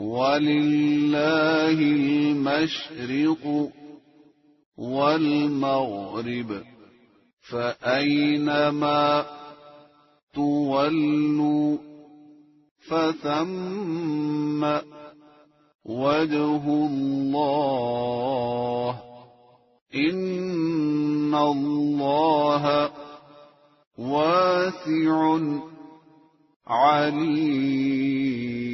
ولله المشرق والمغرب فأينما تولوا فثم وجه الله إن الله واسع عليم.